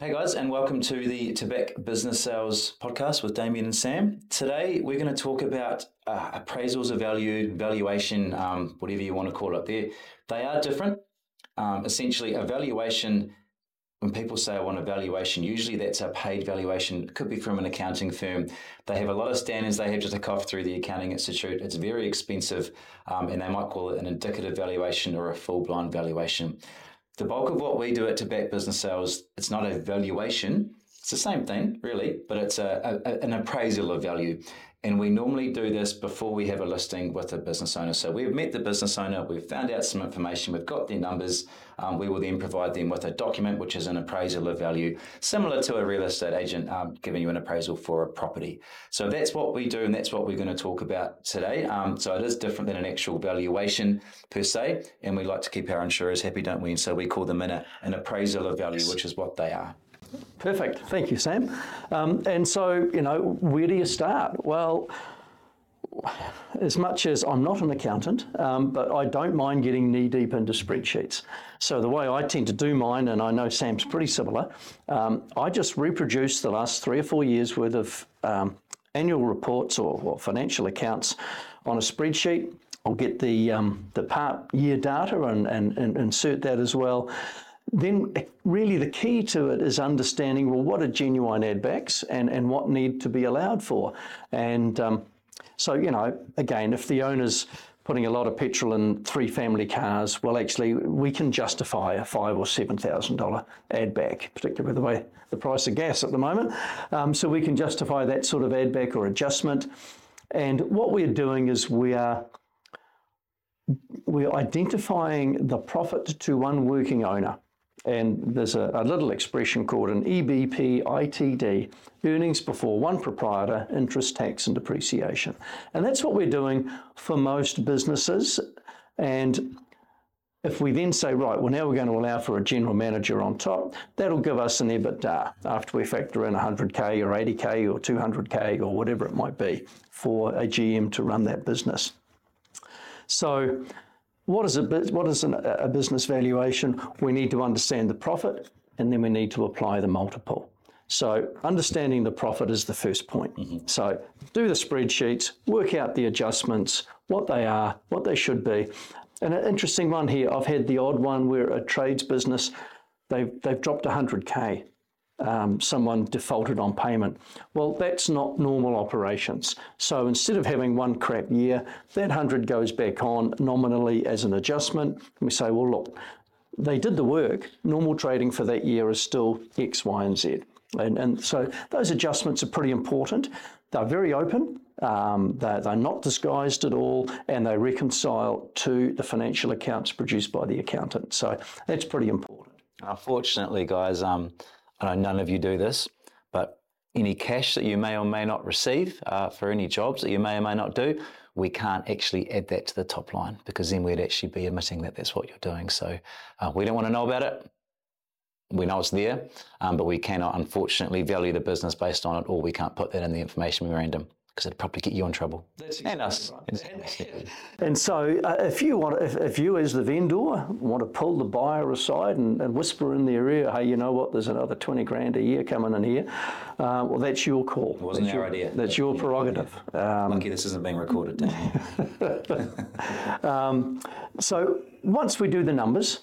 Hey guys, and welcome to the Tobacco Business Sales podcast with Damien and Sam. Today we're going to talk about appraisals of value, valuation, whatever you want to call it. They are different. Essentially, a valuation, when people say I want a valuation, usually that's a paid valuation. It could be from an accounting firm. They have a lot of standards they have to tick off through the Accounting Institute. It's very expensive, and they might call it an indicative valuation or a full-blown valuation. The bulk of what we do at Tobacco Business Sales, it's not a valuation. It's the same thing, really, but it's an appraisal of value. And we normally do this before we have a listing with a business owner. So we've met the business owner, we've found out some information, we've got their numbers. We will then provide them with a document, which is an appraisal of value, similar to a real estate agent giving you an appraisal for a property. So that's what we do, and that's what we're going to talk about today. So it is different than an actual valuation per se, and we like to keep our insurers happy, don't we? And so we call them an appraisal of value, which is what they are. Perfect. Thank you, Sam. And so, where do you start? Well, as much as I'm not an accountant, but I don't mind getting knee-deep into spreadsheets. So the way I tend to do mine, and I know Sam's pretty similar, I just reproduce the last 3 or 4 years' worth of annual reports or financial accounts on a spreadsheet. I'll get the part year data and insert that as well. Then really the key to it is understanding, well, what are genuine add-backs and what need to be allowed for. And so, again, if the owner's putting a lot of petrol in 3 family cars, well, actually, we can justify a $5,000 or $7,000 add-back, particularly with the way the price of gas at the moment. So we can justify that sort of add-back or adjustment. And what we're doing is we're identifying the profit to one working owner. And there's a little expression called an EBP ITD, earnings before one proprietor, interest, tax and depreciation. And that's what we're doing for most businesses. And if we then say, right, well, now we're going to allow for a general manager on top, that'll give us an EBITDA after we factor in 100K or 80K or 200K or whatever it might be for a GM to run that business. So what is a business valuation? We need to understand the profit, and then we need to apply the multiple. So understanding the profit is the first point. Mm-hmm. So do the spreadsheets, work out the adjustments, what they are, what they should be. And an interesting one here, I've had the odd one where a trades business, they've dropped 100K. Someone defaulted on payment. Well, that's not normal operations. So instead of having one crap year, that 100 goes back on nominally as an adjustment. We say, well, look, they did the work. Normal trading for that year is still X, Y, and Z. And so those adjustments are pretty important. They're very open. They're not disguised at all, and they reconcile to the financial accounts produced by the accountant. So that's pretty important. Unfortunately, guys, I know none of you do this, but any cash that you may or may not receive for any jobs that you may or may not do, we can't actually add that to the top line, because then we'd actually be admitting that that's what you're doing. So we don't want to know about it. We know it's there, but we cannot, unfortunately, value the business based on it, or we can't put that in the information memorandum, because it'd probably get you in trouble. That's exactly and us. Right. And so if you as the vendor want to pull the buyer aside and whisper in their ear, hey, you know what, there's another 20 grand a year coming in here, well, that's your call. It wasn't our idea. That's your prerogative. Lucky this isn't being recorded. So once we do the numbers,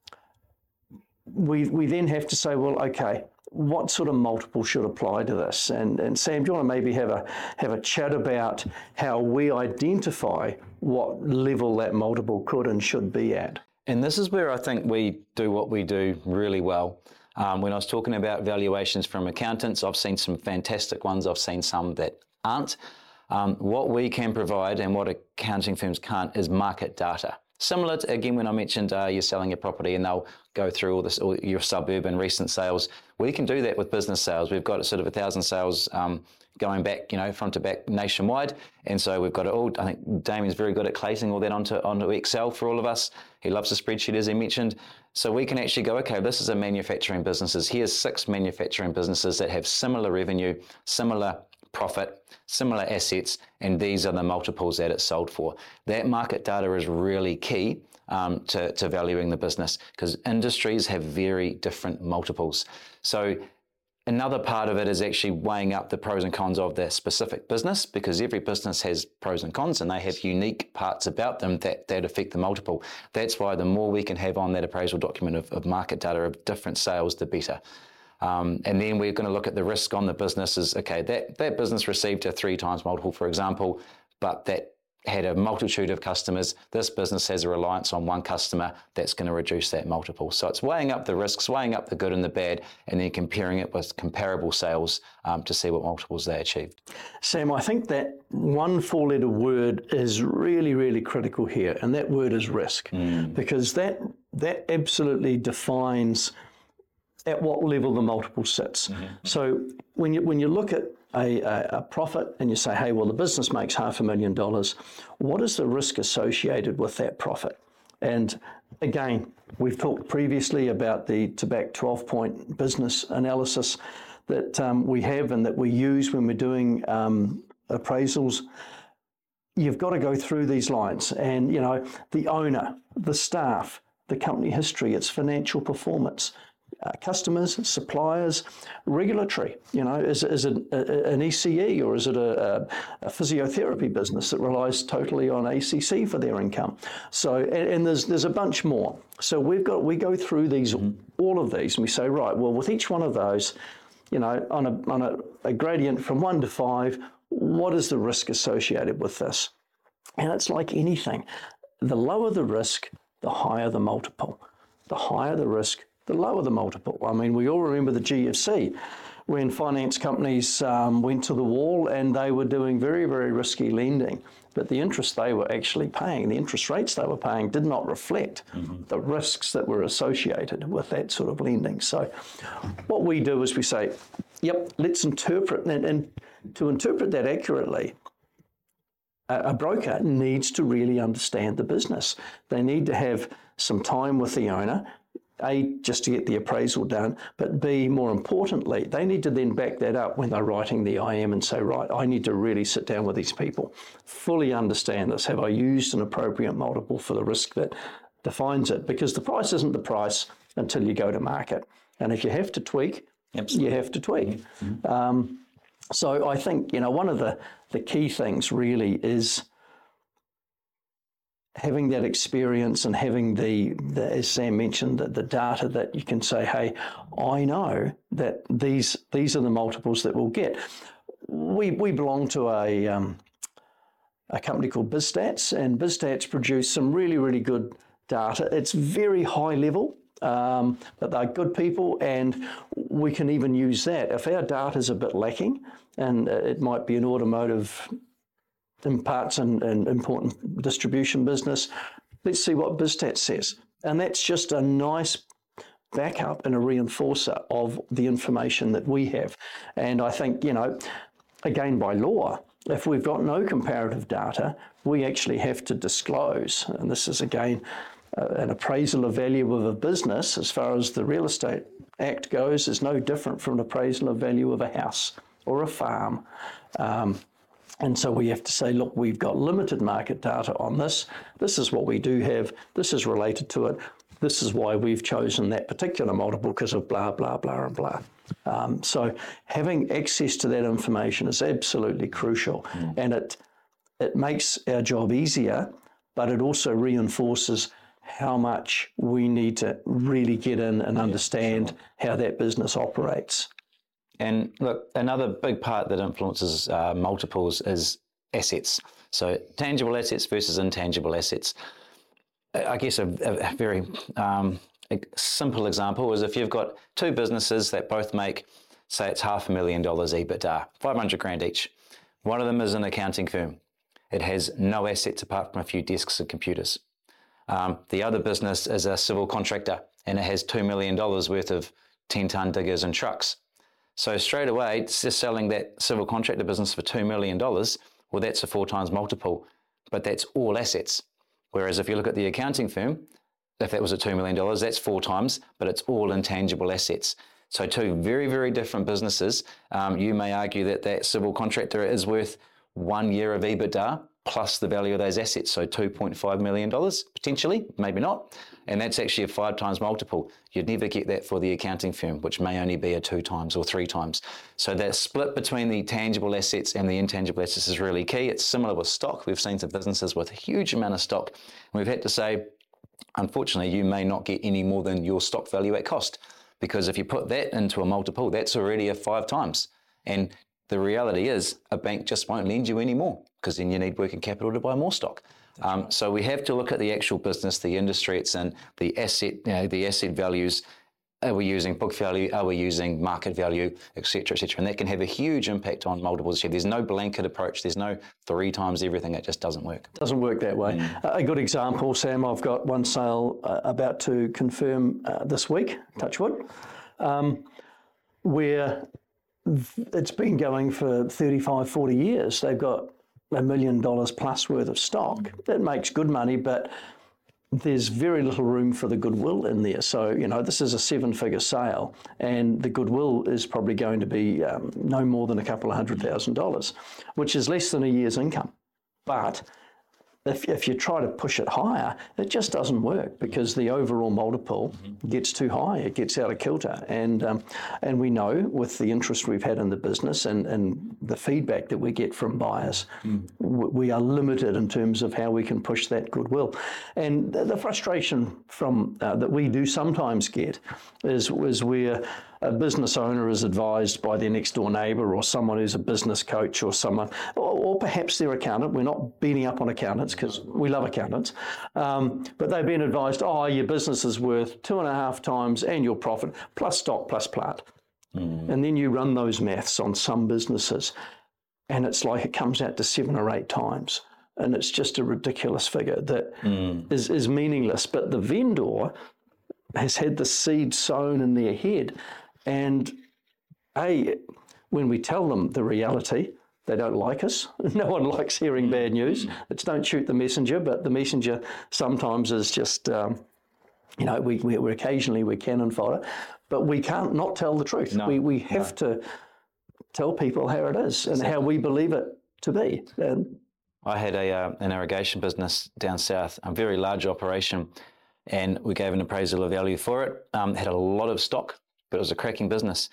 we then have to say, well, okay, what sort of multiple should apply to this? And Sam, do you want to maybe have a chat about how we identify what level that multiple could and should be at? And this is where I think we do what we do really well. When I was talking about valuations from accountants, I've seen some fantastic ones. I've seen some that aren't. What we can provide and what accounting firms can't is market data. Similar to, again, when I mentioned you're selling your property and they'll go through all your suburban recent sales, we can do that with business sales. We've got sort of 1,000 sales going back, front to back nationwide. And so we've got it all. I think Damien's very good at collating all that onto Excel for all of us. He loves the spreadsheet, as he mentioned. So we can actually go, okay, this is a manufacturing businesses. Here's 6 manufacturing businesses that have similar revenue, similar profit, similar assets, and these are the multiples that it's sold for. That market data is really key to valuing the business, because industries have very different multiples. So another part of it is actually weighing up the pros and cons of their specific business, because every business has pros and cons and they have unique parts about them that affect the multiple. That's why the more we can have on that appraisal document of market data of different sales, the better. And then we're going to look at the risk on the business is, okay, that business received a 3 times multiple, for example, but that had a multitude of customers. This business has a reliance on one customer. That's going to reduce that multiple. So it's weighing up the risks, weighing up the good and the bad, and then comparing it with comparable sales to see what multiples they achieved. Sam, I think that one 4-letter word is really, really critical here, and that word is risk, because that absolutely defines at what level the multiple sits. So when you look at a profit and you say, hey, well, the business makes $500,000, what is the risk associated with that profit? And again, we've talked previously about the TBAC 12-point business analysis that we have and that we use when we're doing appraisals. You've got to go through these lines and, the owner, the staff, the company history, its financial performance, customers, suppliers, regulatory. Is it an ECE or is it a physiotherapy business that relies totally on ACC for their income? So, and there's a bunch more. So we go through these, all of these, and we say, right, well, with each one of those, on a gradient from 1 to 5, what is the risk associated with this? And it's like anything. The lower the risk, the higher the multiple. The higher the risk, the lower the multiple. I mean, we all remember the GFC when finance companies went to the wall and they were doing very, very risky lending. But the interest they were actually paying, the interest rates they were paying did not reflect the risks that were associated with that sort of lending. So what we do is we say, yep, let's interpret, and to interpret that accurately, a broker needs to really understand the business. They need to have some time with the owner, A, just to get the appraisal done, but B, more importantly, they need to then back that up when they're writing the IM and say, right, I need to really sit down with these people, fully understand this. Have I used an appropriate multiple for the risk that defines it? Because the price isn't the price until you go to market. And if you have to tweak, you have to tweak. So I think, one of the key things really is having that experience and having the as Sam mentioned, the data that you can say, hey, I know that these are the multiples that we'll get. We belong to a company called BizStats, and BizStats produce some really, really good data. It's very high level, but they're good people, and we can even use that. If our data is a bit lacking, and it might be an automotive in parts and important distribution business, let's see what BizStats says. And that's just a nice backup and a reinforcer of the information that we have. And I think, again, by law, if we've got no comparative data, we actually have to disclose. And this is, again, an appraisal of value of a business, as far as the Real Estate Act goes, is no different from an appraisal of value of a house or a farm. And so we have to say, look, we've got limited market data on this. This is what we do have. This is related to it. This is why we've chosen that particular multiple, because of blah, blah, blah, and blah. So having access to that information is absolutely crucial. And it makes our job easier, but it also reinforces how much we need to really get in and understand how that business operates. And look, another big part that influences multiples is assets. So tangible assets versus intangible assets. I guess a very simple example is if you've got two businesses that both make, say it's $500,000 EBITDA, 500 grand each. One of them is an accounting firm. It has no assets apart from a few desks and computers. The other business is a civil contractor, and it has $2 million worth of 10-ton diggers and trucks. So straight away, just selling that civil contractor business for $2 million, well, that's a 4 times multiple, but that's all assets. Whereas if you look at the accounting firm, if that was at $2 million, that's 4 times, but it's all intangible assets. So two very, very different businesses. You may argue that that civil contractor is worth 1 year of EBITDA, plus the value of those assets. So $2.5 million, potentially, maybe not. And that's actually a 5 times multiple. You'd never get that for the accounting firm, which may only be a 2 times or 3 times. So that split between the tangible assets and the intangible assets is really key. It's similar with stock. We've seen some businesses with a huge amount of stock. And we've had to say, unfortunately, you may not get any more than your stock value at cost. Because if you put that into a multiple, that's already a 5 times. And the reality is a bank just won't lend you any more because then you need working capital to buy more stock. So we have to look at the actual business, the industry it's in, the asset, the asset values. Are we using book value? Are we using market value, et cetera, et cetera? And that can have a huge impact on multiples. There's no blanket approach. There's no 3 times everything. It just doesn't work. Doesn't work that way. A good example, Sam, I've got one sale about to confirm this week, touch wood, where it's been going for 35, 40 years. They've got $1 million plus worth of stock. That makes good money, but there's very little room for the goodwill in there. So, this is a 7-figure sale, and the goodwill is probably going to be no more than a couple of $100,000, which is less than a year's income. But if you try to push it higher, it just doesn't work because the overall multiple gets too high. It gets out of kilter. And we know with the interest we've had in the business and the feedback that we get from buyers, we are limited in terms of how we can push that goodwill. And the frustration from that we do sometimes get is where a business owner is advised by their next door neighbour or someone who's a business coach or someone, or perhaps their accountant. We're not beating up on accountants because we love accountants, but they've been advised, your business is worth 2.5 times annual profit plus stock plus plant. And then you run those maths on some businesses and it's like it comes out to 7 or 8 times. And it's just a ridiculous figure that is meaningless. But the vendor has had the seed sown in their head. And when we tell them the reality, they don't like us. No one likes hearing bad news. It's don't shoot the messenger, but the messenger sometimes is just, we occasionally we cannon fodder, but we can't not tell the truth. No, we have to tell people how it is and how we believe it to be. And I had an irrigation business down south, a very large operation, and we gave an appraisal of value for it. Had a lot of stock, but it was a cracking business.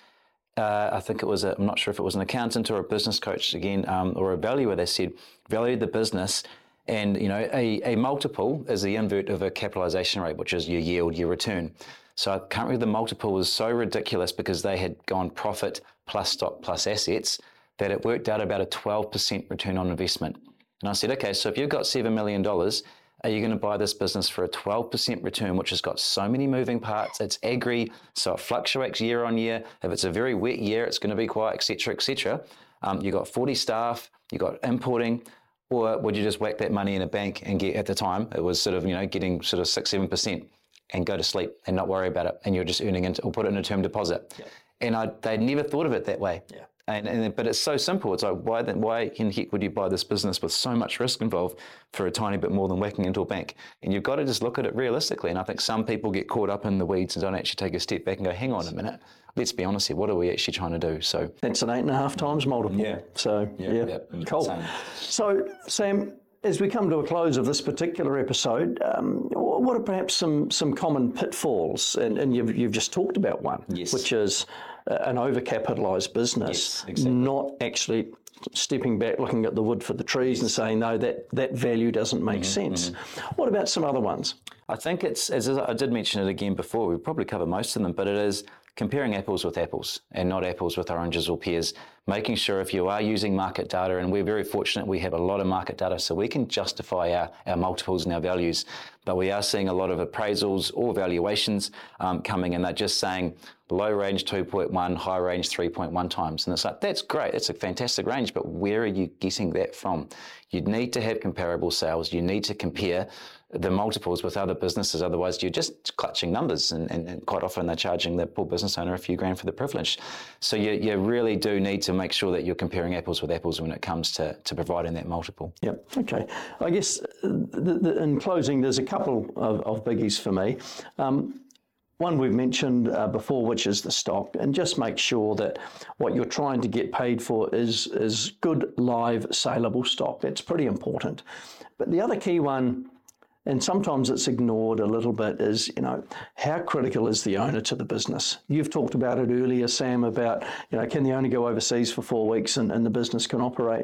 I think it was, I'm not sure if it was an accountant or a business coach again, or a valuer, they said, valued the business. And, a multiple is the invert of a capitalization rate, which is your yield, your return. So currently the multiple was so ridiculous because they had gone profit plus stock plus assets that it worked out about a 12% return on investment. And I said, okay, so if you've got $7 million, are you going to buy this business for a 12% return, which has got so many moving parts? It's agri, so it fluctuates year on year. If it's a very wet year, it's going to be quiet, et cetera, et cetera. You've got 40 staff, you've got importing, or would you just whack that money in a bank and get, at the time, it was sort of, getting sort of 6-7% and go to sleep and not worry about it, and you're just earning it, or put it in a term deposit. Yeah. And they'd never thought of it that way. Yeah. But it's so simple. It's like, why in heck would you buy this business with so much risk involved for a tiny bit more than whacking into a bank? And you've got to just look at it realistically. And I think some people get caught up in the weeds and don't actually take a step back and go, hang on a minute, let's be honest here, what are we actually trying to do? So that's an 8.5 times multiple. Yeah. So, yeah. Cool. Same. So, Sam, as we come to a close of this particular episode, what are perhaps some common pitfalls? And you've just talked about one, yes, which is an overcapitalised business, yes, exactly, not actually stepping back, looking at the wood for the trees and saying, no, that value doesn't make sense. What about some other ones? I think it's, as I did mention it again before, we've probably covered most of them, but it is comparing apples with apples and not apples with oranges or pears, making sure if you are using market data, and we're very fortunate we have a lot of market data so we can justify our multiples and our values, but we are seeing a lot of appraisals or valuations coming, and they're just saying low range 2.1, high range 3.1 times. And it's like, that's great, it's a fantastic range, but where are you getting that from? You'd need to have comparable sales, you need to compare the multiples with other businesses, otherwise you're just clutching numbers, and quite often they're charging the poor business owner a few grand for the privilege. So you really do need to make sure that you're comparing apples with apples when it comes to providing that multiple. Yep, okay. I guess in closing, there's a couple of biggies for me. One we've mentioned before, which is the stock, and just make sure that what you're trying to get paid for is good, live, saleable stock. That's pretty important. But the other key one, and sometimes it's ignored a little bit, is, how critical is the owner to the business? You've talked about it earlier, Sam, about, can the owner go overseas for 4 weeks and the business can operate?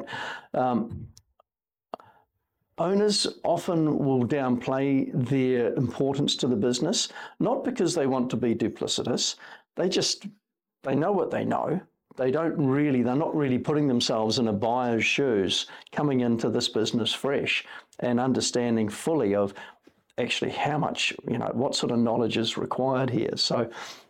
Owners often will downplay their importance to the business, not because they want to be duplicitous. They know what they know. They're not really putting themselves in a buyer's shoes, coming into this business fresh and understanding fully of actually how much, what sort of knowledge is required here. So,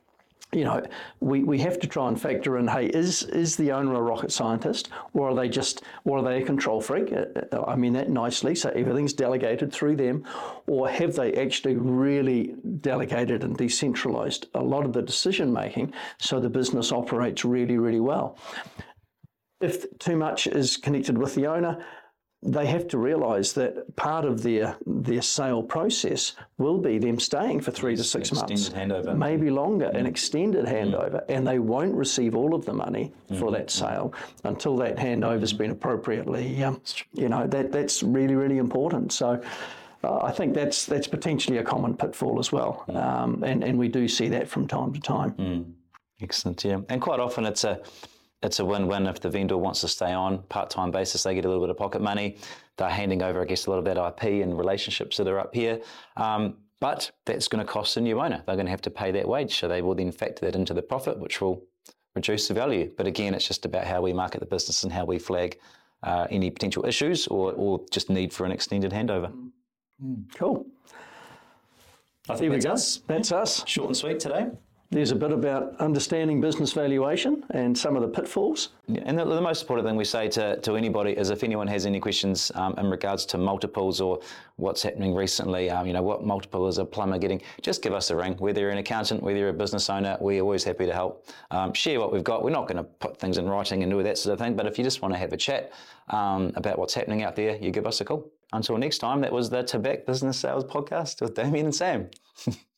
we have to try and factor in, hey, is the owner a rocket scientist, or are they a control freak? I mean that nicely, so everything's delegated through them, or have they actually really delegated and decentralized a lot of the decision making so the business operates really, really well? If too much is connected with the owner, they have to realise that part of their sale process will be them staying for 3 to 6 months, handover. Maybe longer, an extended handover, and they won't receive all of the money for that sale until that handover's been appropriately, that's really, really important. So I think that's potentially a common pitfall as well, and we do see that from time to time. Excellent, yeah. And quite often it's a win-win if the vendor wants to stay on part-time basis. They get a little bit of pocket money. They're handing over, I guess, a lot of that IP and relationships that are up here. But that's going to cost the new owner. They're going to have to pay that wage. So they will then factor that into the profit, which will reduce the value. But again, it's just about how we market the business and how we flag any potential issues or just need for an extended handover. Cool. I think That's us. Short and sweet today. There's a bit about understanding business valuation and some of the pitfalls. Yeah, and the most important thing we say to anybody is if anyone has any questions in regards to multiples or what's happening recently, what multiple is a plumber getting, just give us a ring. Whether you're an accountant, whether you're a business owner, we're always happy to help. Share what we've got. We're not going to put things in writing and do that sort of thing, but if you just want to have a chat about what's happening out there, you give us a call. Until next time, that was the Tabak Business Sales Podcast with Damien and Sam.